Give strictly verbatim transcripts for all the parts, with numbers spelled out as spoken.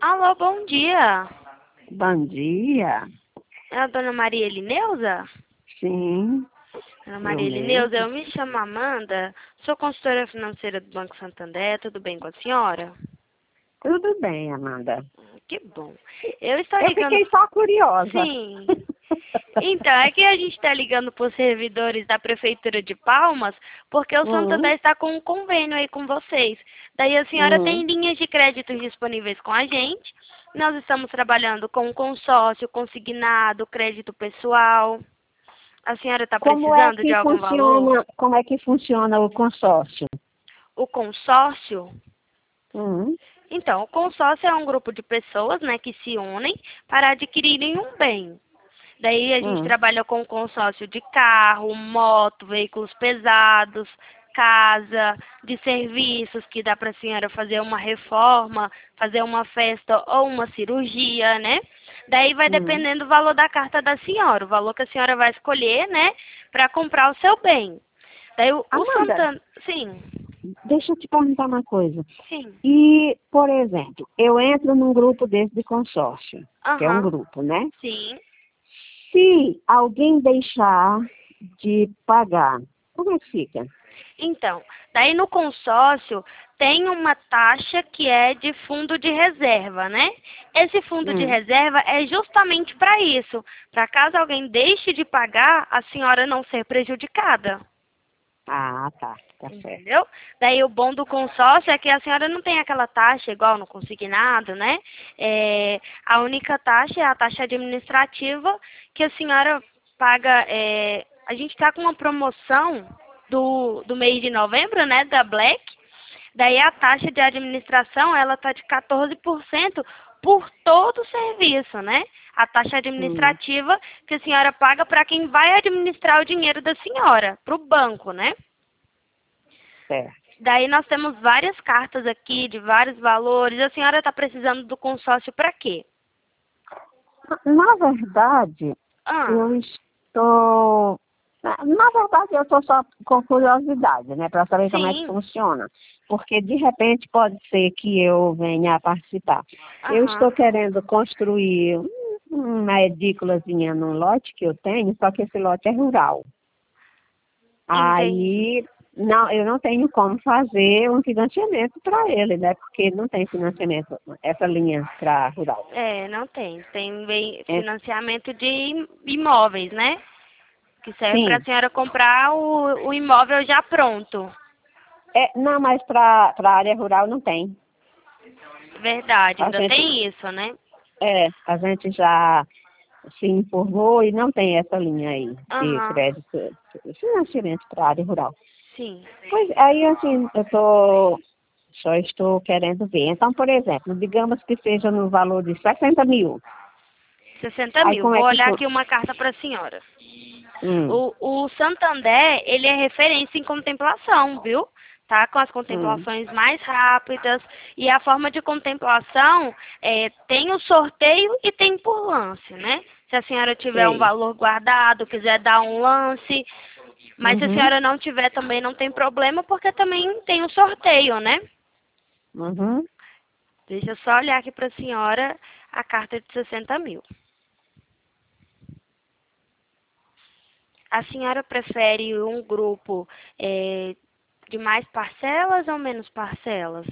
Alô, bom dia. Bom dia. É a dona Maria Elineusa? Sim, Dona eu Maria Elineusa, mesmo. eu me chamo Amanda, sou consultora financeira do Banco Santander, tudo bem com a senhora? Tudo bem, Amanda. Ah, que bom. Eu estou Eu ligando... fiquei só curiosa. Sim. Então, é que a gente está ligando para os servidores da Prefeitura de Palmas, porque o Hum, Santander está com um convênio aí com vocês. Daí a senhora tem hum. linhas de crédito disponíveis com a gente. Nós estamos trabalhando com consórcio, consignado, crédito pessoal. A senhora está Como é precisando de que algum valor? funciona, como é que funciona o consórcio? O consórcio? Hum, Então, o consórcio é um grupo de pessoas, né, que se unem para adquirirem um bem. Daí a gente hum, trabalha com consórcio de carro, moto, veículos pesados, casa, de serviços, que dá para a senhora fazer uma reforma, fazer uma festa ou uma cirurgia, né? Daí vai hum. dependendo do valor da carta da senhora, o valor que a senhora vai escolher, né, para comprar o seu bem. Daí o, o Amanda, Santana, sim, deixa eu te perguntar uma coisa. sim, E, por exemplo, eu entro num grupo desse de consórcio, que é um aham, grupo, né? sim. Se alguém deixar de pagar, como é que fica? Então, daí no consórcio tem uma taxa que é de fundo de reserva, né? Esse fundo de Hum. reserva é justamente para isso, para caso alguém deixe de pagar, a senhora não ser prejudicada. Ah, tá, tá certo. Entendeu? Daí o bom do consórcio é que a senhora não tem aquela taxa igual no consignado, né? É, a única taxa é a taxa administrativa que a senhora paga. É, a gente está com uma promoção do, do mês de novembro, né? Da Black. Daí a taxa de administração ela tá de quatorze por cento por todo o serviço, né? A taxa Hum. administrativa que a senhora paga para quem vai administrar o dinheiro da senhora, para o banco, né? Certo. Daí nós temos várias cartas aqui de vários valores. A senhora está precisando do consórcio para quê? Na verdade, Ah, eu estou. Na na verdade, eu estou só com curiosidade, né, para saber como é que sim. funciona. Porque, de repente, pode ser que eu venha a participar. Eu estou Aham. querendo construir um- uma edículazinha num lote que eu tenho, só que esse lote é rural. Entendi. Aí, não, eu não tenho como fazer um financiamento para ele, né, porque não tem financiamento, essa linha para rural. É, não tem. Tem bem- É, financiamento de im- imóveis, né? Que serve para a sim. senhora comprar o, o imóvel já pronto. É, não, mas para a área rural não tem. Verdade, A ainda gente, tem isso, né? é, a gente já se informou e não tem essa linha aí de Aham, crédito, financiamento para a área rural. sim. Pois aí, assim, eu tô, só estou querendo ver. Então, por exemplo, digamos que seja no valor de sessenta mil. Sessenta Aí mil. como Vou é que... olhar fu- aqui uma carta para a senhora. Hum, O, o Santander, ele é referência em contemplação, viu? Tá? Com as hum, contemplações mais rápidas. E a forma de contemplação é, tem o sorteio e tem por lance, né? Se a senhora tiver um sei. valor guardado, quiser dar um lance. Mas se a Uhum, senhora não tiver também não tem problema, porque também tem o sorteio, né? uhum. Deixa eu só olhar aqui para a senhora a carta de sessenta mil. A senhora prefere um grupo é, de mais parcelas ou menos parcelas?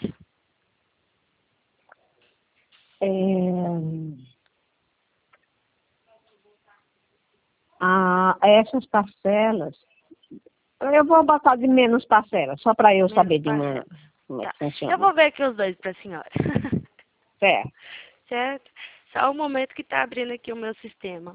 É, ah, essas parcelas, eu vou botar de menos parcelas, só para eu Menos saber de uma, parcelas. como é Tá. que Eu funciona. vou ver aqui os dois para a senhora. Certo. Certo? Só o momento que está abrindo aqui o meu sistema.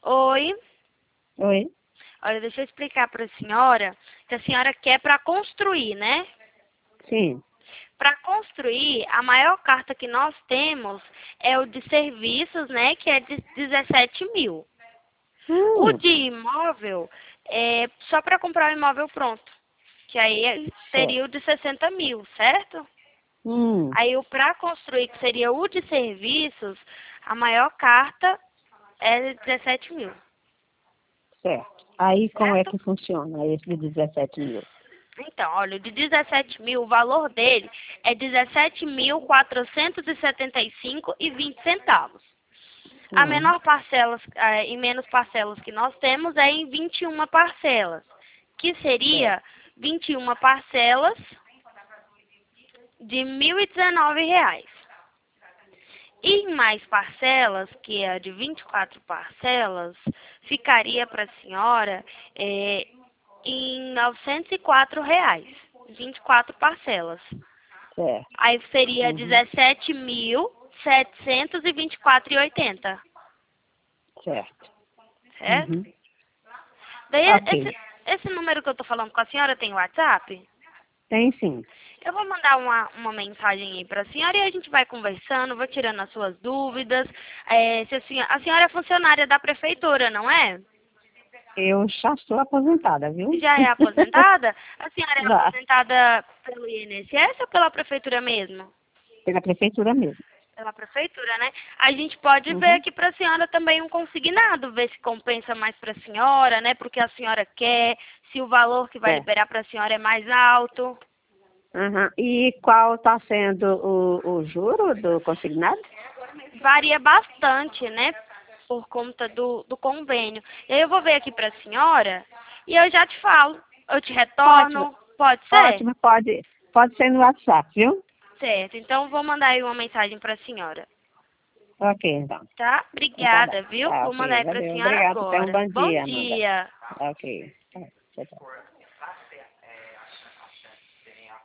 Oi. Oi? Olha, deixa eu explicar para a senhora que a senhora quer para construir, né? Sim. Para construir, a maior carta que nós temos é o de serviços, né? Que é de dezessete mil. O Hum, de imóvel é só para comprar o imóvel pronto. Que aí seria certo. o de sessenta mil, certo? Hum, Aí o para construir, que seria o de serviços, a maior carta é de dezessete mil, certo. Aí como é certo? que funciona esse de dezessete mil? Então, olha, o de dezessete mil, o valor dele é dezessete mil quatrocentos e setenta e cinco e vinte centavos. A Hum, menor parcela eh, e menos parcelas que nós temos é em vinte e uma parcelas, que certo. seria vinte e uma parcelas de mil e dezenove reais. E em mais parcelas, que é a de vinte e quatro parcelas, ficaria para a senhora eh, em novecentos e quatro reais, vinte e quatro parcelas. Certo. Aí seria Uhum, dezessete mil setecentos e vinte e quatro e oitenta, certo. certo? Uhum. Daí esse, Ok. esse número que eu tô falando com a senhora tem WhatsApp? Tem sim. Eu vou mandar uma, uma mensagem aí para a senhora e a gente vai conversando, vou tirando as suas dúvidas. É, se a, senhora, a senhora é funcionária da prefeitura, não é? Eu já sou aposentada, viu? Já é aposentada? A senhora é Já. aposentada pelo I N S S ou pela prefeitura mesmo? Pela prefeitura mesmo. Pela prefeitura, né? A gente pode ver Uhum. aqui para a senhora também um consignado, ver se compensa mais para a senhora, né? Porque a senhora quer, se o valor que vai Certo. liberar para a senhora é mais alto. Uhum. E qual está sendo o, o juro do consignado? Varia bastante, né? Por conta do, do convênio. E aí eu vou ver aqui para a senhora e eu já te falo. Eu te Ótimo. retorno. Pode ser? Ótimo, pode, pode ser no WhatsApp, viu? Certo. Então, eu vou mandar aí uma mensagem para a senhora. Ok, então. Tá? Então tá bom. Obrigada, viu? Tá, Vou mandar ok. aí para a Valeu. senhora Obrigado. Tenha um agora. bom Bom dia, Amanda. dia. Ok. Tá. Tchau, tchau.